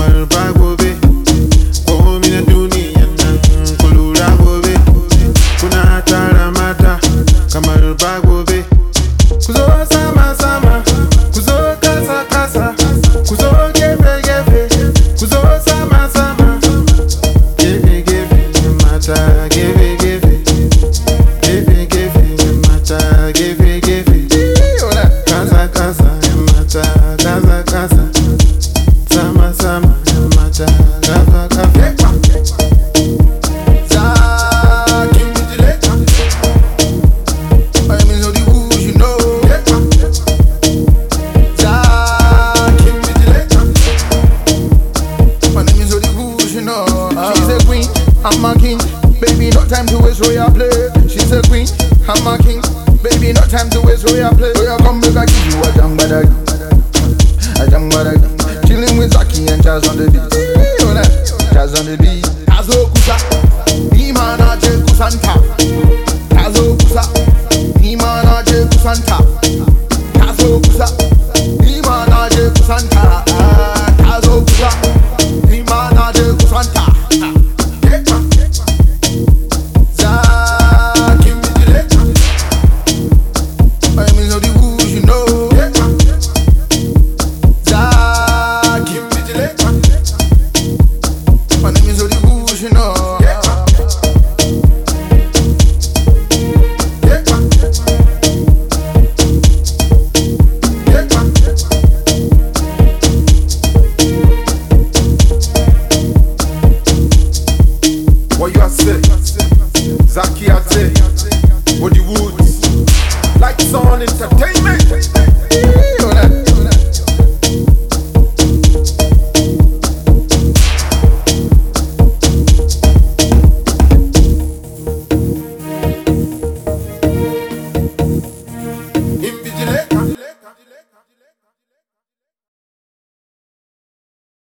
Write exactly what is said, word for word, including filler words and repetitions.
kamar ba gobe. Komi na duniyan nan ku lura gobe. Kuna tara mata kamar ba gobe. Ku zo sama sama, ku zo kasa kasa, ku zo gefe gefe, ku zo sama sama. Gefe gefe mata, gefe gefe, gefe gefe mata, gefe gefe. Kasa kasa mata, kasa kasa, sama sama mata, kasa kasa. I'm a king, baby, no time to waste royal play. She's a queen, I'm a king, baby, no time to waste royal play. So you come back, I give you a jam badak, a jam badak. Chilling with Zaki and Jazz on the beat, Jazz on the beat. Tazo kusa, Imana je kusanta. Tazo kusa, Imana je kusanta. Tazo kusa, Imana je kusanta.